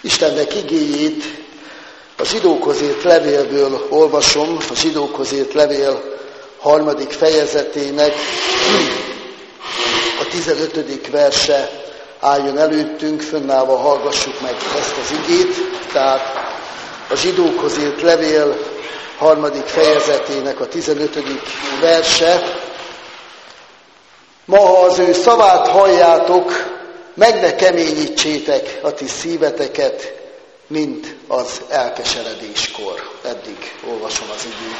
Istennek igéjét a Zsidókhoz írt levélből olvasom, a Zsidókhoz írt levél 3. fejezetének a 15. verse álljon előttünk, fönnállva hallgassuk meg ezt az igét. Tehát a Zsidókhoz írt levél 3. fejezetének a 15. verse. Ma, ha az ő szavát halljátok, meg ne keményítsétek a ti szíveteket, mint az elkeseredéskor. Eddig olvasom az igét.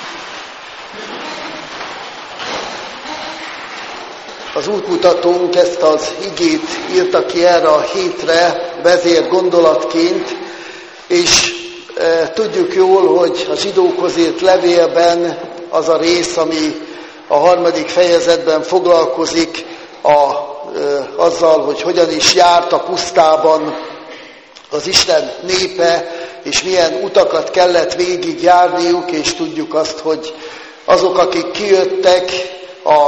Az útmutatónk ezt az igét írta ki erre a hétre vezér gondolatként, és tudjuk jól, hogy a Zsidókhoz írt levélben az a rész, ami a 3. fejezetben foglalkozik azzal, hogy hogyan is járt a pusztában az Isten népe, és milyen utakat kellett végigjárniuk, és tudjuk azt, hogy azok, akik kijöttek a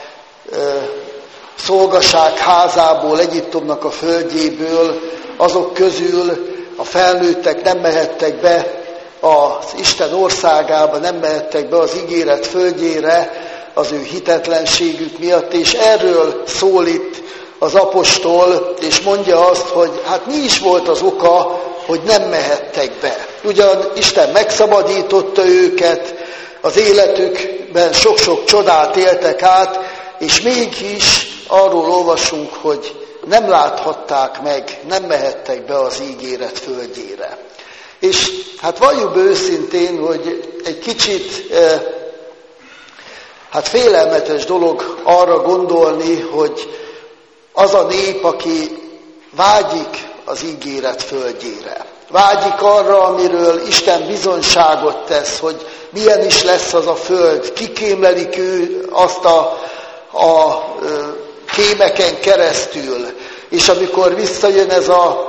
szolgaság házából, Egyiptomnak a földjéből, azok közül a felnőttek nem mehettek be az Isten országába, nem mehettek be az ígéret földjére az ő hitetlenségük miatt, és erről szól itt az apostol, és mondja azt, hogy hát mi is volt az oka, hogy nem mehettek be. Ugyan Isten megszabadította őket, az életükben sok-sok csodát éltek át, és mégis arról olvasunk, hogy nem láthatták meg, nem mehettek be az ígéret földjére. És hát valljuk be őszintén, hogy egy kicsit félelmetes dolog arra gondolni, hogy az a nép, aki vágyik az ígéret földjére, vágyik arra, amiről Isten bizonyságot tesz, hogy milyen is lesz az a föld, kikémlelik ő azt a kémeken keresztül, és amikor visszajön ez a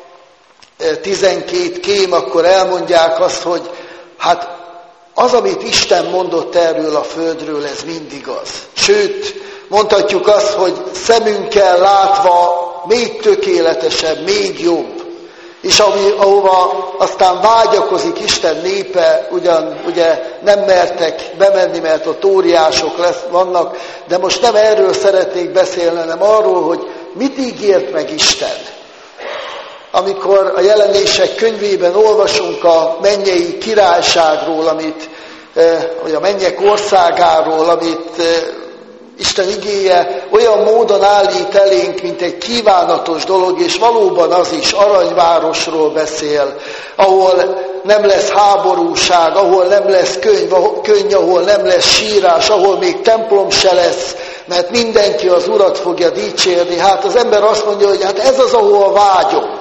12 kém, akkor elmondják azt, hogy hát az, amit Isten mondott erről a földről, ez mind igaz. Sőt, mondhatjuk azt, hogy szemünkkel látva még tökéletesebb, még jobb. És ahova aztán vágyakozik Isten népe, ugye nem mertek bemenni, mert ott óriások vannak, de most nem erről szeretnék beszélni, hanem arról, hogy mit ígért meg Isten. Amikor a Jelenések könyvében olvasunk a mennyei királyságról, vagy a mennyek országáról, amit Isten igéje olyan módon állít elénk, mint egy kívánatos dolog, és valóban az is aranyvárosról beszél, ahol nem lesz háborúság, ahol nem lesz könny, ahol nem lesz sírás, ahol még templom se lesz, mert mindenki az Urat fogja dicsérni. Hát az ember azt mondja, hogy hát ez az, ahol vágyom.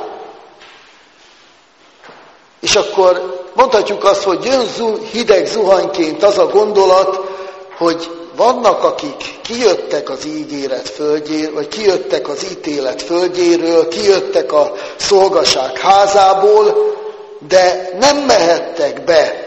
És akkor mondhatjuk azt, hogy jön hideg zuhanyként az a gondolat, hogy vannak, akik kijöttek az ígéret földjéről, vagy kijöttek az ítélet földjéről, kijöttek a szolgaság házából, de nem mehettek be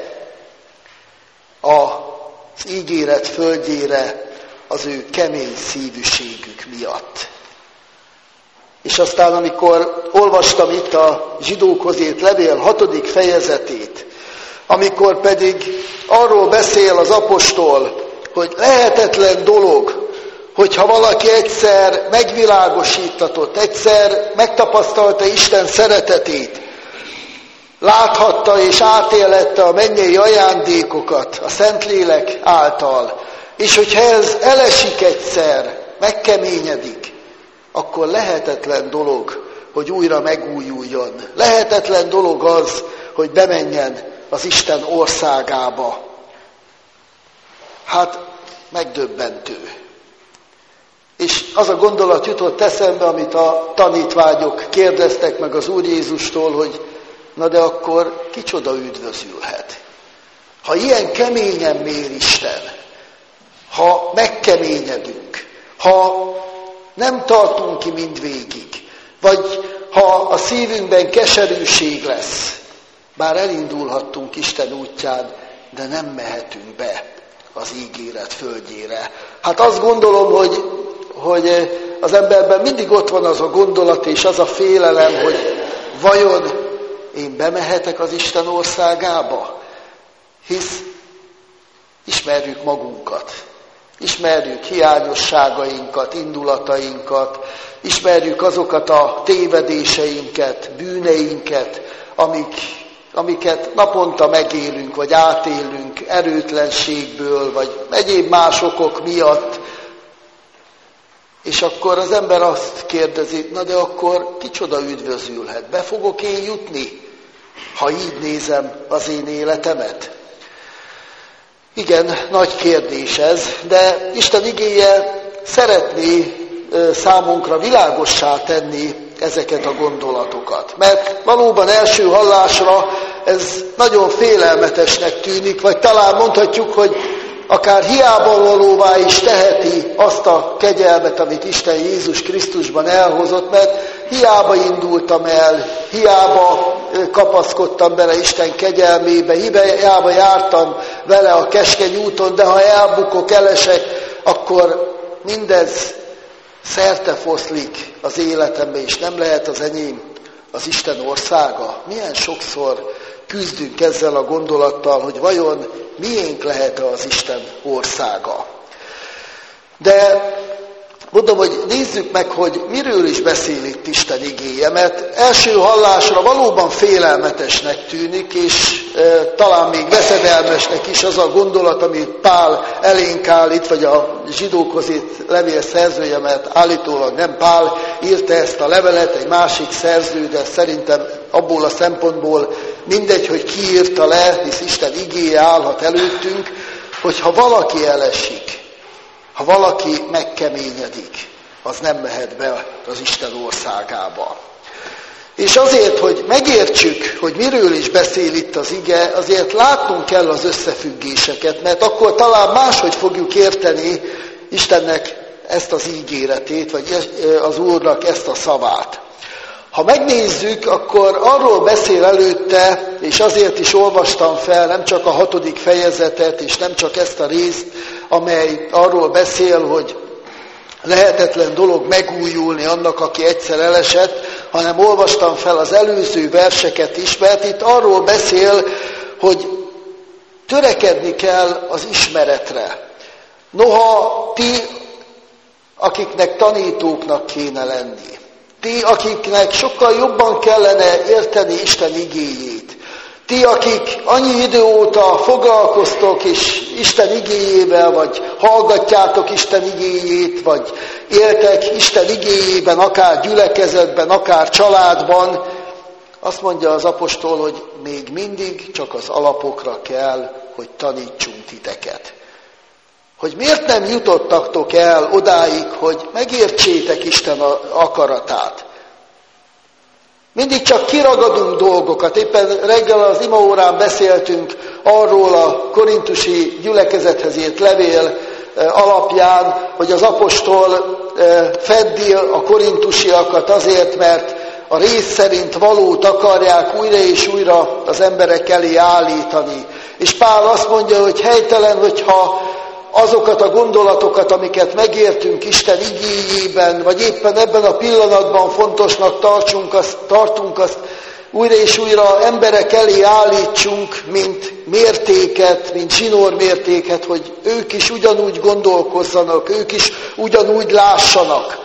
az ígéret földjére az ő kemény szívűségük miatt. És aztán, amikor olvastam itt a Zsidókhoz írt levél 6. fejezetét, amikor pedig arról beszél az apostol, hogy lehetetlen dolog, hogyha valaki egyszer megvilágosítatott, egyszer megtapasztalta Isten szeretetét, láthatta és átélette a mennyei ajándékokat a Szentlélek által, és hogyha ez elesik egyszer, megkeményedik, akkor lehetetlen dolog, hogy újra megújuljon. Lehetetlen dolog az, hogy bemenjen az Isten országába. Hát megdöbbentő. És az a gondolat jutott eszembe, amit a tanítványok kérdeztek meg az Úr Jézustól, hogy na de akkor kicsoda üdvözülhet. Ha ilyen keményen mér Isten, ha megkeményedünk, ha nem tartunk ki mindvégig, vagy ha a szívünkben keserűség lesz, bár elindulhattunk Isten útján, de nem mehetünk be az ígéret földjére. Hát azt gondolom, hogy az emberben mindig ott van az a gondolat és az a félelem, hogy vajon én bemehetek az Isten országába? Hisz ismerjük magunkat, ismerjük hiányosságainkat, indulatainkat, ismerjük azokat a tévedéseinket, bűneinket, amiket naponta megélünk, vagy átélünk erőtlenségből, vagy egyéb más okok miatt. És akkor az ember azt kérdezi, na de akkor kicsoda üdvözülhet? Be fogok én jutni, ha így nézem az én életemet? Igen, nagy kérdés ez, de Isten igéje szeretné számunkra világossá tenni ezeket a gondolatokat. Mert valóban első hallásra ez nagyon félelmetesnek tűnik, vagy talán mondhatjuk, hogy akár hiába valóvá is teheti azt a kegyelmet, amit Isten Jézus Krisztusban elhozott, mert hiába indultam el, hiába kapaszkodtam bele Isten kegyelmébe, hiába jártam vele a keskeny úton, de ha elbukok, elesek, akkor mindez szertefoszlik az életembe, és nem lehet az enyém az Isten országa. Milyen sokszor küzdünk ezzel a gondolattal, hogy vajon miénk lehet az Isten országa. De mondom, hogy nézzük meg, hogy miről is beszél itt Isten igéje, mert első hallásra valóban félelmetesnek tűnik, és talán még veszedelmesnek is az a gondolat, amit Pál elénk állít, vagy a zsidókhoz írt levél szerzője, mert állítólag nem Pál írta ezt a levelet, egy másik szerző, de szerintem abból a szempontból mindegy, hogy ki írta le, hisz Isten igéje állhat előttünk, hogyha valaki elesik, ha valaki megkeményedik, az nem mehet be az Isten országába. És azért, hogy megértsük, hogy miről is beszél itt az ige, azért látnunk kell az összefüggéseket, mert akkor talán máshogy fogjuk érteni Istennek ezt az ígéretét, vagy az Úrnak ezt a szavát. Ha megnézzük, akkor arról beszél előtte, és azért is olvastam fel nem csak a 6. fejezetet, és nem csak ezt a részt, amely arról beszél, hogy lehetetlen dolog megújulni annak, aki egyszer elesett, hanem olvastam fel az előző verseket is, mert itt arról beszél, hogy törekedni kell az ismeretre. Noha ti, akiknek tanítóknak kéne lenni, ti, akiknek sokkal jobban kellene érteni Isten igéjét, ti, akik annyi idő óta foglalkoztok és Isten igéjével, vagy hallgatjátok Isten igéjét, vagy éltek Isten igéjében, akár gyülekezetben, akár családban, azt mondja az apostol, hogy még mindig csak az alapokra kell, hogy tanítsunk titeket. Hogy miért nem jutottaktok el odáig, hogy megértsétek Isten akaratát. Mindig csak kiragadunk dolgokat. Éppen reggel az imaórán beszéltünk arról a korintusi gyülekezethez írt levél alapján, hogy az apostol feddi a korintusiakat azért, mert a rész szerint valót akarják újra és újra az emberek elé állítani. És Pál azt mondja, hogy helytelen, hogyha azokat a gondolatokat, amiket megértünk Isten igéjében, vagy éppen ebben a pillanatban fontosnak tartunk, azt újra és újra emberek elé állítsunk, mint mértéket, mint zsinórmértéket, hogy ők is ugyanúgy gondolkozzanak, ők is ugyanúgy lássanak.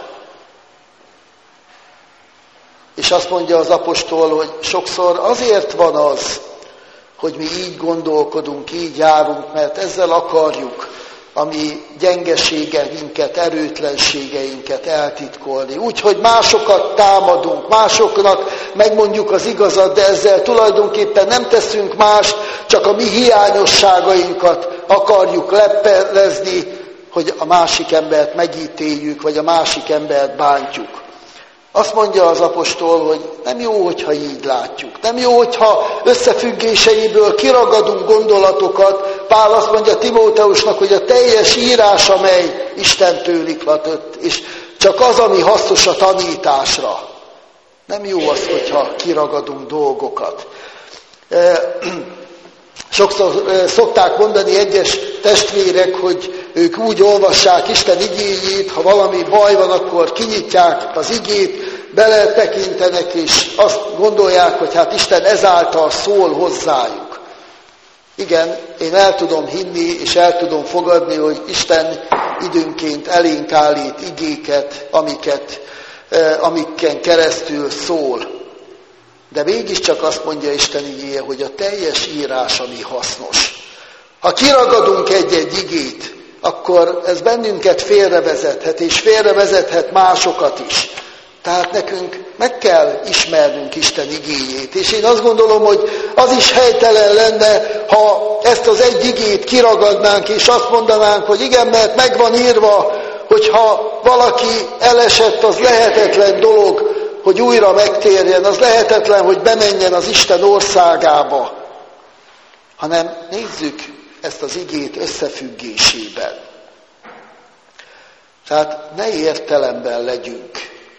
És azt mondja az apostol, hogy sokszor azért van az, hogy mi így gondolkodunk, így járunk, mert ezzel akarjuk a mi gyengeségeinket, erőtlenségeinket eltitkolni. Úgyhogy másokat támadunk, másoknak megmondjuk az igazat, de ezzel tulajdonképpen nem teszünk mást, csak a mi hiányosságainkat akarjuk leplezni, hogy a másik embert megítéljük, vagy a másik embert bántjuk. Azt mondja az apostol, hogy nem jó, hogyha így látjuk. Nem jó, hogyha összefüggéseiből kiragadunk gondolatokat. Pál azt mondja Timóteusnak, hogy a teljes írás, amely Istentől iklatott, és csak az, ami hasznos a tanításra. Nem jó az, hogyha kiragadunk dolgokat. Sokszor szokták mondani egyes testvérek, hogy ők úgy olvassák Isten igéjét, ha valami baj van, akkor kinyitják az igét, beletekintenek, és azt gondolják, hogy hát Isten ezáltal szól hozzájuk. Igen, én el tudom hinni, és el tudom fogadni, hogy Isten időnként elénk állít igéket, amiken keresztül szól. De mégiscsak azt mondja Isten igéje, hogy a teljes írás, ami hasznos. Ha kiragadunk egy-egy igét, akkor ez bennünket félrevezethet, és félrevezethet másokat is. Tehát nekünk meg kell ismernünk Isten igéjét. És én azt gondolom, hogy az is helytelen lenne, ha ezt az egy igét kiragadnánk, és azt mondanánk, hogy igen, mert meg van írva, hogyha valaki elesett, az lehetetlen dolog, hogy újra megtérjen, az lehetetlen, hogy bemenjen az Isten országába. Hanem nézzük ezt az igét összefüggésében. Tehát ne értelemben legyünk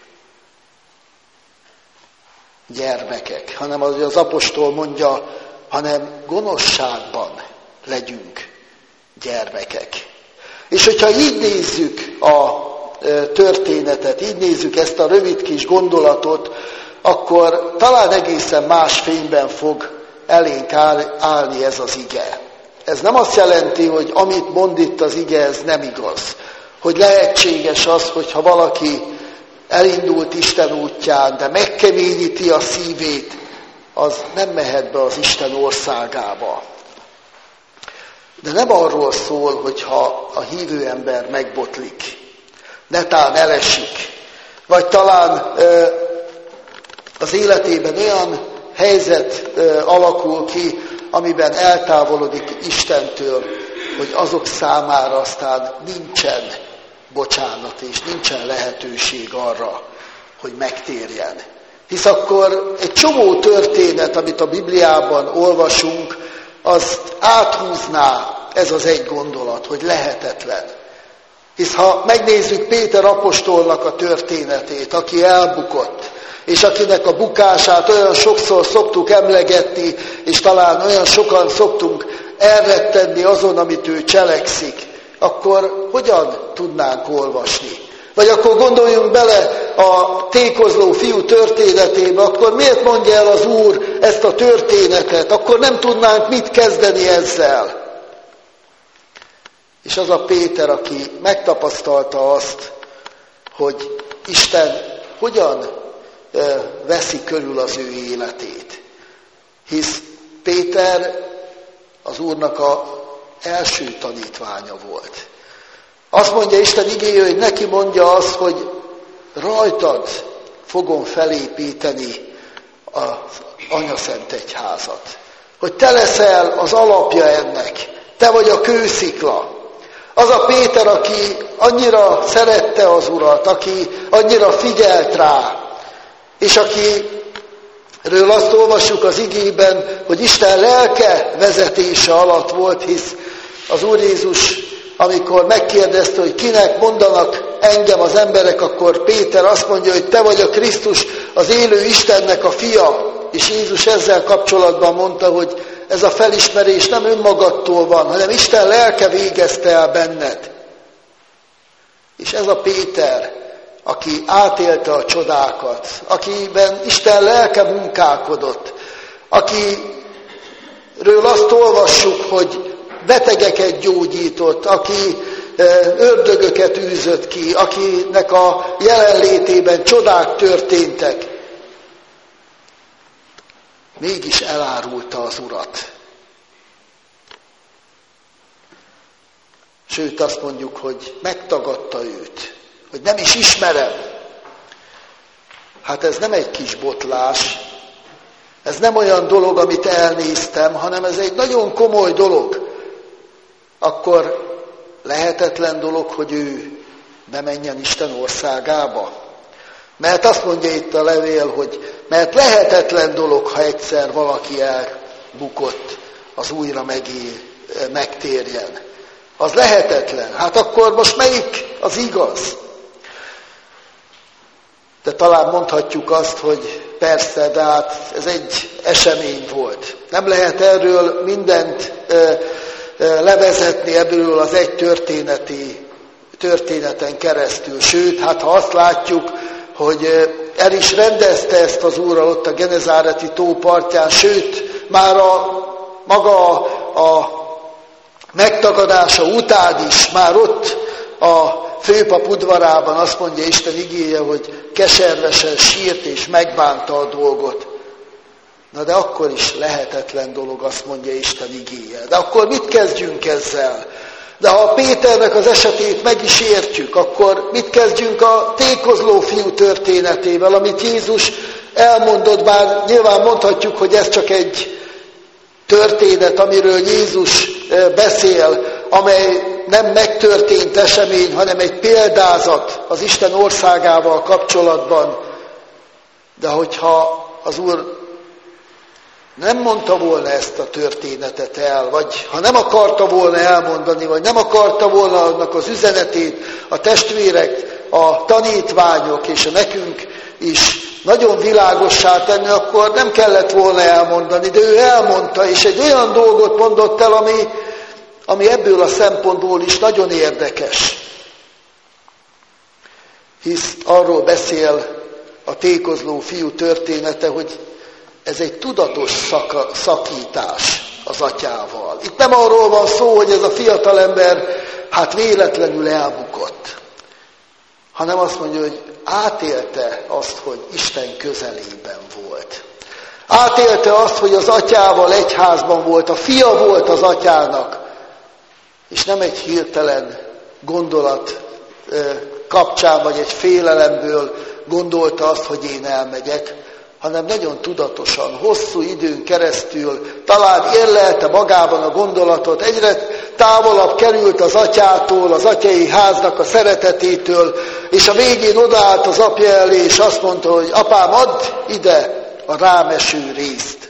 gyermekek, hanem az apostol mondja, hanem gonoszságban legyünk gyermekek. És hogyha így nézzük a történetet, így nézzük ezt a rövid kis gondolatot, akkor talán egészen más fényben fog elénk állni ez az ige. Ez nem azt jelenti, hogy amit mond itt az ige, ez nem igaz. Hogy lehetséges az, hogyha valaki elindult Isten útján, de megkeményíti a szívét, az nem mehet be az Isten országába. De nem arról szól, hogyha a hívő ember megbotlik, netán elesik, vagy talán az életében olyan helyzet alakul ki, amiben eltávolodik Istentől, hogy azok számára aztán nincsen bocsánat, és nincsen lehetőség arra, hogy megtérjen. Hisz akkor egy csomó történet, amit a Bibliában olvasunk, azt áthúzná ez az egy gondolat, hogy lehetetlen. Hisz ha megnézzük Péter apostolnak a történetét, aki elbukott, és akinek a bukását olyan sokszor szoktuk emlegetni, és talán olyan sokan szoktunk elrettenni azon, amit ő cselekszik, akkor hogyan tudnánk olvasni? Vagy akkor gondoljunk bele a tékozló fiú történetébe, akkor miért mondja el az Úr ezt a történetet? Akkor nem tudnánk mit kezdeni ezzel. És az a Péter, aki megtapasztalta azt, hogy Isten hogyan veszi körül az ő életét. Hisz Péter az Úrnak az első tanítványa volt. Azt mondja Isten igéje, hogy neki mondja azt, hogy rajtad fogom felépíteni az Anyaszent Egyházat. Hogy te leszel az alapja ennek. Te vagy a kőszikla. Az a Péter, aki annyira szerette az Urat, aki annyira figyelt rá, és akiről azt olvassuk az igében, hogy Isten lelke vezetése alatt volt, hisz az Úr Jézus, amikor megkérdezte, hogy kinek mondanak engem az emberek, akkor Péter azt mondja, hogy te vagy a Krisztus, az élő Istennek a fia. És Jézus ezzel kapcsolatban mondta, hogy ez a felismerés nem önmagadtól van, hanem Isten lelke végezte el benned. És ez a Péter, aki átélte a csodákat, akiben Isten lelke munkálkodott, akiről azt olvassuk, hogy betegeket gyógyított, aki ördögöket űzött ki, akinek a jelenlétében csodák történtek, mégis elárulta az Urat. Sőt, azt mondjuk, hogy megtagadta őt, hogy nem is ismerem. Hát ez nem egy kis botlás, ez nem olyan dolog, amit elnéztem, hanem ez egy nagyon komoly dolog. Akkor lehetetlen dolog, hogy ő bemenjen Isten országába. Mert azt mondja itt a levél, hogy mert lehetetlen dolog, ha egyszer valaki elbukott, az újra megtérjen. Az lehetetlen. Hát akkor most melyik az igaz? De talán mondhatjuk azt, hogy persze, de hát ez egy esemény volt. Nem lehet erről mindent levezetni ebből az egy történeten keresztül. Sőt, hát ha azt látjuk, hogy el is rendezte ezt az Úrral ott a Genezáreti tó partján, sőt, már maga a megtagadása után is, már ott a főpap udvarában azt mondja Isten igéje, hogy keservesen sírt és megbánta a dolgot. Na de akkor is lehetetlen dolog, azt mondja Isten igéje. De akkor mit kezdjünk ezzel? De ha Péternek az esetét meg is értjük, akkor mit kezdjünk a tékozló fiú történetével, amit Jézus elmondott, bár nyilván mondhatjuk, hogy ez csak egy történet, amiről Jézus beszél, amely nem megtörtént esemény, hanem egy példázat az Isten országával kapcsolatban. De hogyha az Úr nem mondta volna ezt a történetet el, vagy ha nem akarta volna elmondani, vagy nem akarta volna annak az üzenetét a testvérek, a tanítványok és a nekünk is nagyon világossá tenni, akkor nem kellett volna elmondani, de ő elmondta, és egy olyan dolgot mondott el, ami ebből a szempontból is nagyon érdekes. Hisz arról beszél a tékozló fiú története, hogy ez egy tudatos szakítás az atyával. Itt nem arról van szó, hogy ez a fiatalember véletlenül elbukott, hanem azt mondja, hogy átélte azt, hogy Isten közelében volt. Átélte azt, hogy az atyával egy házban volt, a fia volt az atyának, és nem egy hirtelen gondolat kapcsán, vagy egy félelemből gondolta azt, hogy én elmegyek, hanem nagyon tudatosan, hosszú időn keresztül talán érlelte magában a gondolatot, egyre távolabb került az atyától, az atyai háznak a szeretetétől, és a végén odaállt az apja elé, és azt mondta, hogy apám, add ide a rám eső részt.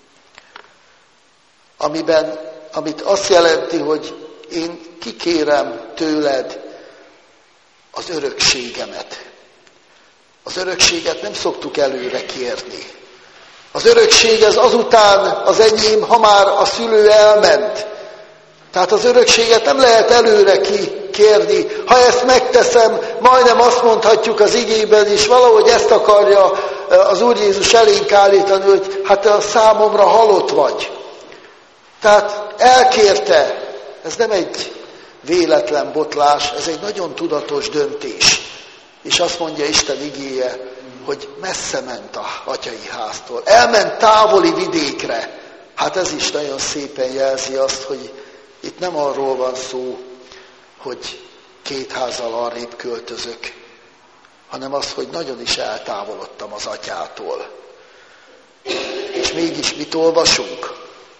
Amit azt jelenti, hogy én kikérem tőled az örökségemet. Az örökséget nem szoktuk előre kérni. Az örökség ez azután az enyém, ha már a szülő elment. Tehát az örökséget nem lehet előre kérni. Ha ezt megteszem, majdnem azt mondhatjuk az igében is, valahogy ezt akarja az Úr Jézus elénk állítani, hogy a számomra halott vagy. Tehát elkérte, ez nem egy véletlen botlás, ez egy nagyon tudatos döntés. És azt mondja Isten igéje, hogy messze ment az atyai háztól. Elment távoli vidékre. Ez is nagyon szépen jelzi azt, hogy itt nem arról van szó, hogy 2 házzal arrébb költözök, hanem az, hogy nagyon is eltávolodtam az atyától. És mégis mit olvasunk?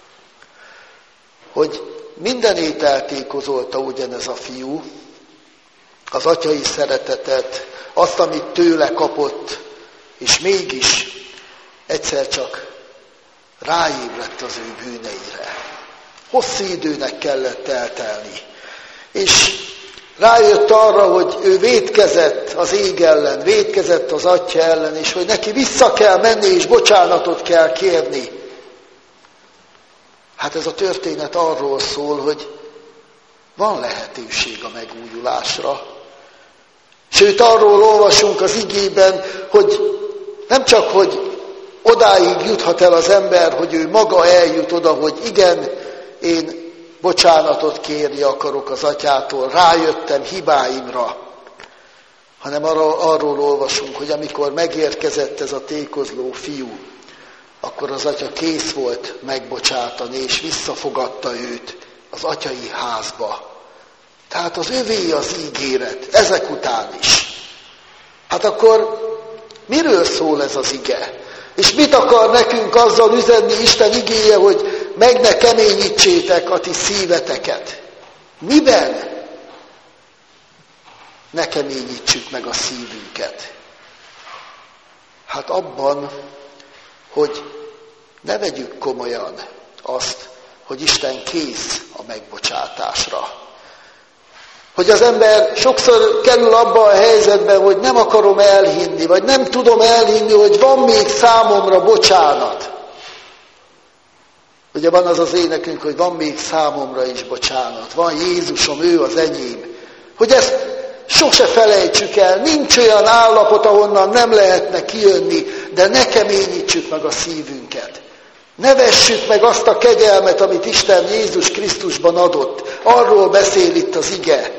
Hogy mindenét eltékozolta ugyanez a fiú, az atyai szeretetet, azt, amit tőle kapott, és mégis egyszer csak ráébredt az ő bűneire. Hosszú időnek kellett eltelni. És rájött arra, hogy ő vétkezett az ég ellen, vétkezett az atya ellen, és hogy neki vissza kell menni, és bocsánatot kell kérni. Ez a történet arról szól, hogy van lehetőség a megújulásra. Sőt, arról olvasunk az igében, hogy nem csak, hogy odáig juthat el az ember, hogy ő maga eljut oda, hogy igen, én bocsánatot kérni akarok az atyától, rájöttem hibáimra, hanem arról olvasunk, hogy amikor megérkezett ez a tékozló fiú, akkor az atya kész volt megbocsátani, és visszafogadta őt az atyai házba. Tehát az övé az ígéret, ezek után is. Akkor miről szól ez az ige? És mit akar nekünk azzal üzenni Isten igéje, hogy meg ne keményítsétek a ti szíveteket? Miben ne keményítsük meg a szívünket? Abban, hogy ne vegyük komolyan azt, hogy Isten kész a megbocsátásra. Hogy az ember sokszor kerül abba a helyzetbe, hogy nem akarom elhinni, vagy nem tudom elhinni, hogy van még számomra bocsánat. Ugye van az az énekünk, hogy van még számomra is bocsánat. Van Jézusom, ő az enyém. Hogy ezt sose felejtsük el, nincs olyan állapot, ahonnan nem lehetne kijönni, de ne keményítsük meg a szívünket. Ne vessük meg azt a kegyelmet, amit Isten Jézus Krisztusban adott. Arról beszél itt az ige.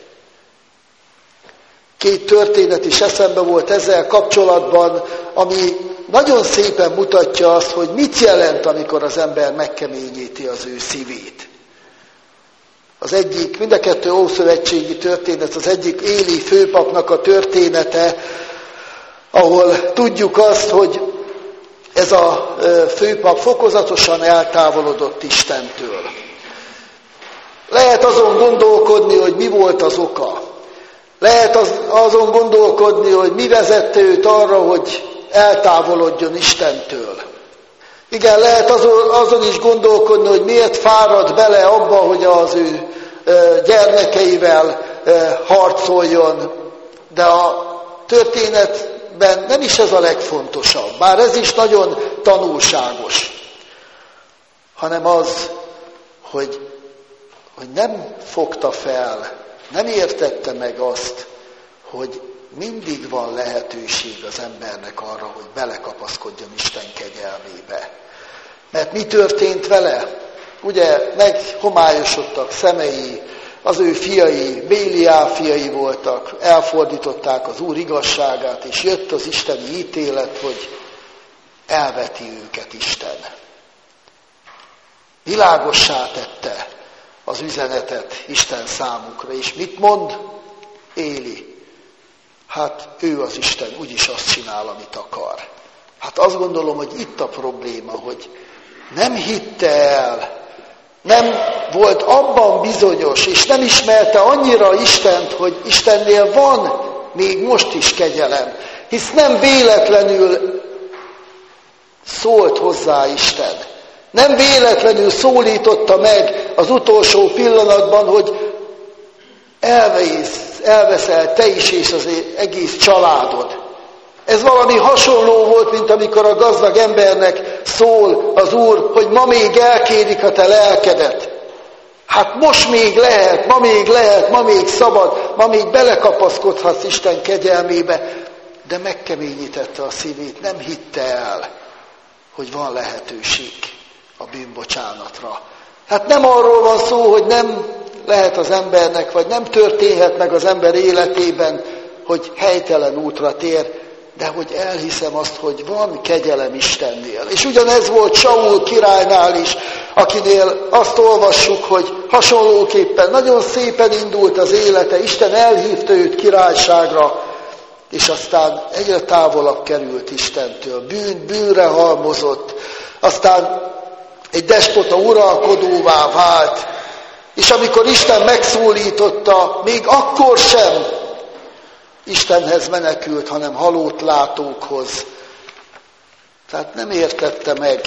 2 történet is eszembe volt ezzel kapcsolatban, ami nagyon szépen mutatja azt, hogy mit jelent, amikor az ember megkeményíti az ő szívét. Az egyik, mind a 2 ószövetségi történet, az egyik Éli főpapnak a története, ahol tudjuk azt, hogy ez a főpap fokozatosan eltávolodott Istentől. Lehet azon gondolkodni, hogy mi volt az oka. Lehet azon gondolkodni, hogy mi vezette őt arra, hogy eltávolodjon Istentől. Igen, lehet azon is gondolkodni, hogy miért fárad bele abba, hogy az ő gyermekeivel harcoljon. De a történetben nem is ez a legfontosabb, bár ez is nagyon tanulságos, hanem az, hogy nem fogta fel, nem értette meg azt, hogy mindig van lehetőség az embernek arra, hogy belekapaszkodjon Isten kegyelmébe. Mert mi történt vele? Ugye meghomályosodtak szemei, az ő fiai, Béliál fiai voltak, elfordították az Úr igazságát, és jött az isteni ítélet, hogy elveti őket Isten. Világossá tette az üzenetet Isten számukra, és mit mond Éli? Hát ő az Isten, úgyis azt csinál, amit akar. Hát azt gondolom, hogy itt a probléma, hogy nem hitte el, nem volt abban bizonyos, és nem ismerte annyira Istent, hogy Istennél van még most is kegyelem. Hisz nem véletlenül szólt hozzá Isten. Nem véletlenül szólította meg az utolsó pillanatban, hogy elveszel te is és az egész családod. Ez valami hasonló volt, mint amikor a gazdag embernek szól az Úr, hogy ma még elkérik a te lelkedet. Hát most még lehet, ma még szabad, ma még belekapaszkodhatsz Isten kegyelmébe, de megkeményítette a szívét, nem hitte el, hogy van lehetőség a bűnbocsánatra. Hát nem arról van szó, hogy nem lehet az embernek, vagy nem történhet meg az ember életében, hogy helytelen útra tér, de hogy elhiszem azt, hogy van kegyelem Istennél. És ugyanez volt Saul királynál is, akinél azt olvassuk, hogy hasonlóképpen nagyon szépen indult az élete, Isten elhívta őt királyságra, és aztán egyre távolabb került Istentől, bűnre halmozott, aztán egy despota uralkodóvá vált, és amikor Isten megszólította, még akkor sem Istenhez menekült, hanem halótlátókhoz. Tehát nem értette meg,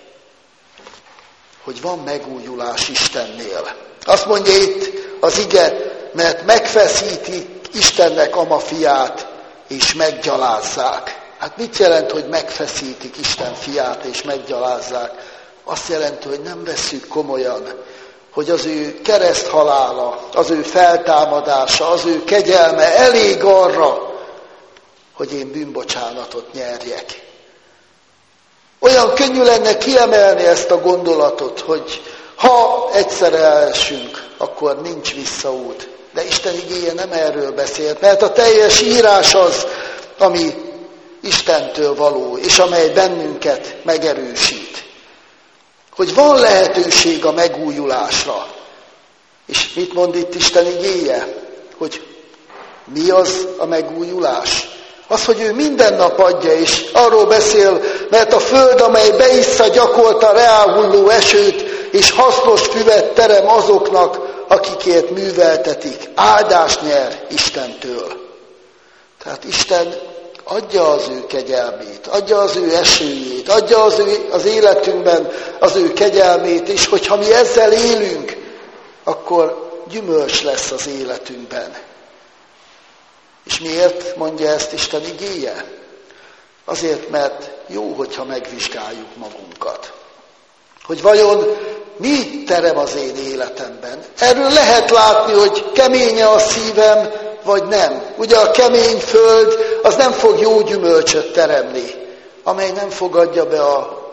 hogy van megújulás Istennél. Azt mondja itt az ige, mert megfeszítik Istennek ama fiát, és meggyalázzák. Hát mit jelent, hogy megfeszítik Isten fiát, és meggyalázzák? Azt jelenti, hogy nem vesszük komolyan, hogy az ő kereszthalála, az ő feltámadása, az ő kegyelme elég arra, hogy én bűnbocsánatot nyerjek. Olyan könnyű lenne kiemelni ezt a gondolatot, hogy ha egyszer elesünk, akkor nincs visszaút. De Isten igéje nem erről beszélt, mert a teljes írás az, ami Istentől való, és amely bennünket megerősít. Hogy van lehetőség a megújulásra. És mit mond itt Isten igéje? Hogy mi az a megújulás? Az, hogy ő minden nap adja, és arról beszél, mert a föld, amely beissza gyakorta reálhulló esőt, és hasznos füvet terem azoknak, akikért műveltetik. Áldást nyer Istentől. Tehát Isten adja az ő kegyelmét, adja az ő esőjét, adja az életünkben az ő kegyelmét, és hogyha mi ezzel élünk, akkor gyümölcs lesz az életünkben. És miért mondja ezt Isten igéje? Azért, mert jó, hogyha megvizsgáljuk magunkat. Hogy vajon mi terem az én életemben? Erről lehet látni, hogy keménye a szívem, vagy nem. Ugye a kemény föld az nem fog jó gyümölcsöt teremni, amely nem fogadja be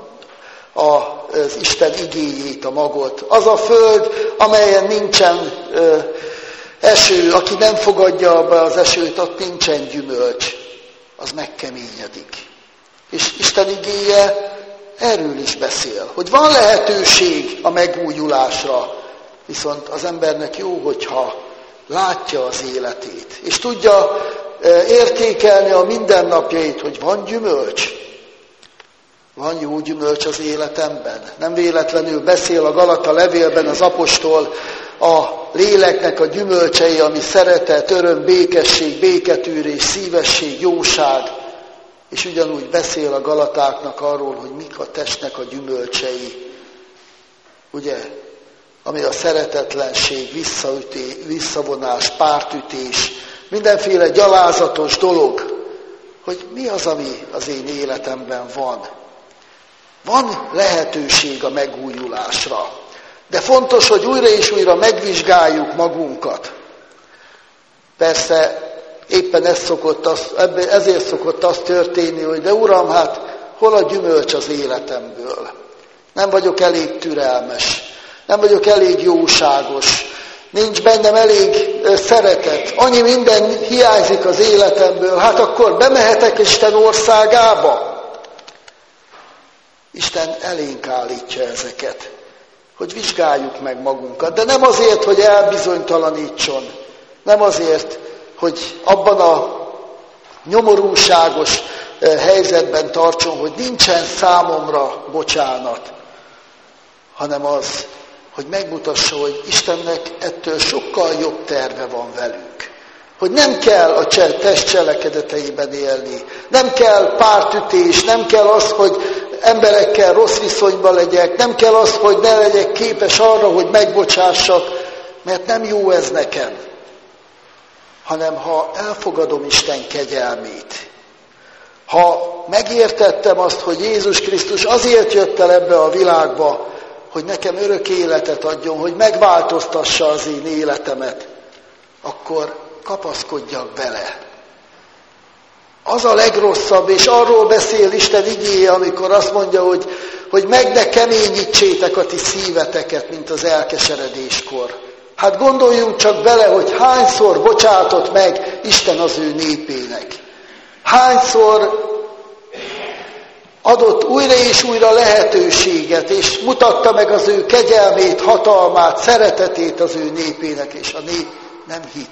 az Isten igéjét, a magot. Az a föld, amelyen nincsen eső, aki nem fogadja be az esőt, ott nincsen gyümölcs, az megkeményedik. És Isten igéje erről is beszél, hogy van lehetőség a megújulásra, viszont az embernek jó, hogyha látja az életét, és tudja értékelni a mindennapjait, hogy van gyümölcs. Van jó gyümölcs az életemben. Nem véletlenül beszél a Galata levélben az apostol a léleknek a gyümölcsei, ami szeretet, öröm, békesség, béketűrés, szívesség, jóság. És ugyanúgy beszél a galatáknak arról, hogy mik a testnek a gyümölcsei. Ugye? Ami a szeretetlenség, visszavonás, pártütés, mindenféle gyalázatos dolog, hogy mi az, ami az én életemben van. Van lehetőség a megújulásra, de fontos, hogy újra és újra megvizsgáljuk magunkat. Persze éppen ezért szokott az történni, hogy de Uram, hát hol a gyümölcs az életemből? Nem vagyok elég türelmes, nem vagyok elég jóságos, nincs bennem elég szeretet, annyi minden hiányzik az életemből, hát akkor bemehetek Isten országába? Isten elénk állítja ezeket, hogy vizsgáljuk meg magunkat, de nem azért, hogy elbizonytalanítson, nem azért, hogy abban a nyomorúságos helyzetben tartson, hogy nincsen számomra bocsánat, hanem az, hogy megmutassa, hogy Istennek ettől sokkal jobb terve van velünk. Hogy nem kell a test cselekedeteiben élni, nem kell pártütés, nem kell az, hogy emberekkel rossz viszonyban legyek, nem kell az, hogy ne legyek képes arra, hogy megbocsássak, mert nem jó ez nekem. Hanem ha elfogadom Isten kegyelmét, ha megértettem azt, hogy Jézus Krisztus azért jött el ebbe a világba, hogy nekem örök életet adjon, hogy megváltoztassa az én életemet, akkor kapaszkodjak bele. Az a legrosszabb, és arról beszél Isten igéje, amikor azt mondja, hogy meg ne keményítsétek a ti szíveteket, mint az elkeseredéskor. Hát gondoljunk csak bele, hogy hányszor bocsátott meg Isten az ő népének. Hányszor adott újra és újra lehetőséget, és mutatta meg az ő kegyelmét, hatalmát, szeretetét az ő népének, és a nép nem hitt.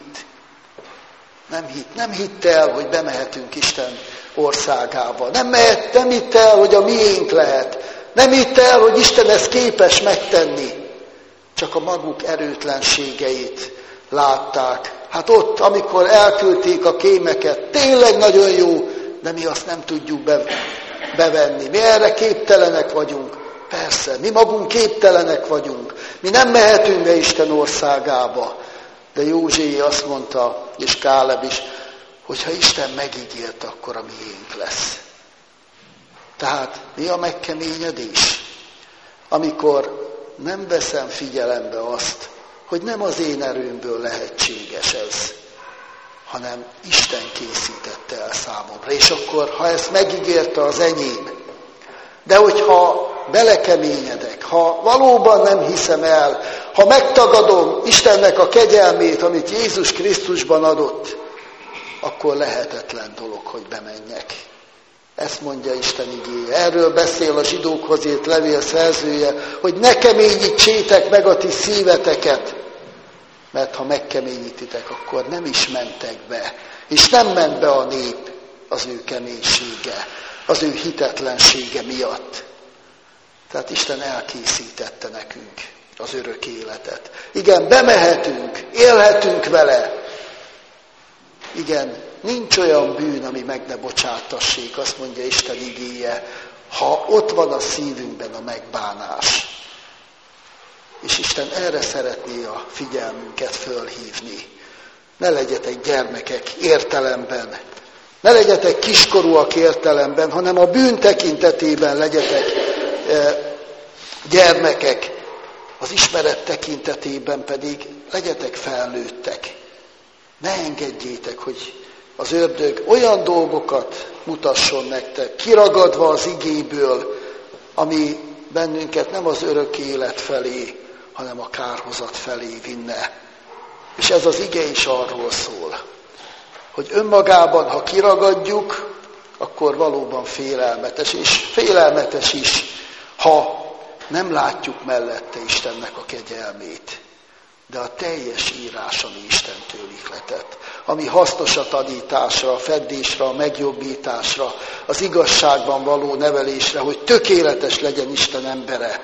Nem hitt el, hogy bemehetünk Isten országába. Nem hitt el, hogy a miénk lehet. Nem hitt el, hogy Isten ezt képes megtenni. Csak a maguk erőtlenségeit látták. Hát ott, amikor elküldték a kémeket, tényleg nagyon jó, de mi azt nem tudjuk bevenni. Mi erre képtelenek vagyunk. Persze, mi magunk képtelenek vagyunk. Mi nem mehetünk be Isten országába. De József azt mondta, és Káleb is, hogy ha Isten megígért, akkor a miénk lesz. Tehát mi a megkeményedés? Amikor nem veszem figyelembe azt, hogy nem az én erőmből lehetséges ez, hanem Isten készítette el számomra. És akkor, ha ezt megígérte, az enyém. De hogyha belekeményedek, ha valóban nem hiszem el, ha megtagadom Istennek a kegyelmét, amit Jézus Krisztusban adott, akkor lehetetlen dolog, hogy bemenjek. Ezt mondja Isten igéje. Erről beszél a zsidókhoz írt levél szerzője, hogy ne keményítsétek meg a ti szíveteket, mert ha megkeményítitek, akkor nem is mentek be. És nem ment be a nép az ő keménysége, az ő hitetlensége miatt. Tehát Isten elkészítette nekünk az örök életet. Igen, bemehetünk, élhetünk vele. Igen, nincs olyan bűn, ami meg ne bocsátassék, azt mondja Isten igéje, ha ott van a szívünkben a megbánás. És Isten erre szeretné a figyelmünket fölhívni. Ne legyetek gyermekek értelemben, ne legyetek kiskorúak értelemben, hanem a bűn tekintetében legyetek gyermekek, az ismeret tekintetében pedig legyetek felnőttek. Ne engedjétek, hogy az ördög olyan dolgokat mutasson nektek, kiragadva az igéből, ami bennünket nem az örök élet felé, hanem a kárhozat felé vinne. És ez az ige is arról szól, hogy önmagában, ha kiragadjuk, akkor valóban félelmetes, és félelmetes is, ha nem látjuk mellette Istennek a kegyelmét. De a teljes írás, ami Istentől ihletett, ami hasznos a tanításra, a feddésre, a megjobbításra, az igazságban való nevelésre, hogy tökéletes legyen Isten embere,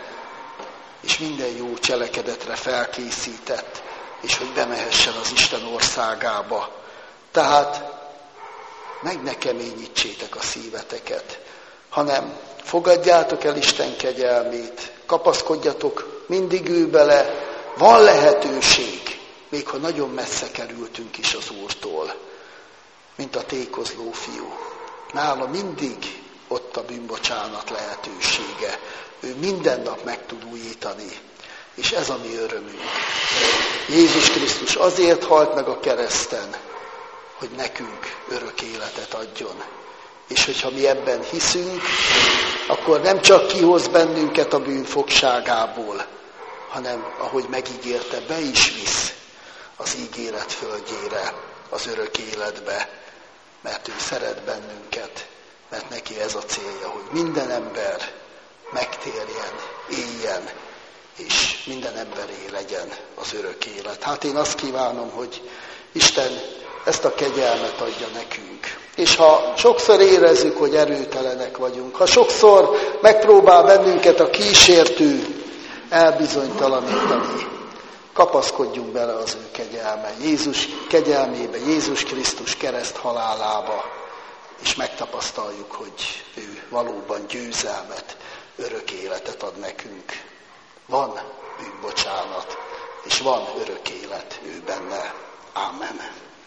és minden jó cselekedetre felkészített, és hogy bemehessen az Isten országába. Tehát meg ne keményítsétek a szíveteket, hanem fogadjátok el Isten kegyelmét, kapaszkodjatok mindig ő bele, van lehetőség, még ha nagyon messze kerültünk is az Úrtól, mint a tékozló fiú. Nála mindig ott a bűnbocsánat lehetősége. Ő minden nap meg tud újítani, és ez a mi örömünk. Jézus Krisztus azért halt meg a kereszten, hogy nekünk örök életet adjon. És hogyha mi ebben hiszünk, akkor nem csak kihoz bennünket a bűn fogságából, hanem, ahogy megígérte, be is visz az ígéret földjére, az örök életbe, mert ő szeret bennünket, mert neki ez a célja, hogy minden ember megtérjen, éljen, és minden emberé legyen az örök élet. Hát én azt kívánom, hogy Isten ezt a kegyelmet adja nekünk. És ha sokszor érezzük, hogy erőtelenek vagyunk, ha sokszor megpróbál bennünket a kísértő elbizonytalanítani, kapaszkodjunk bele az ő kegyelme, Jézus kegyelmébe, Jézus Krisztus kereszt halálába, és megtapasztaljuk, hogy ő valóban győzelmet, örök életet ad nekünk. Van bűnbocsánat, és van örök élet ő benne. Ámen.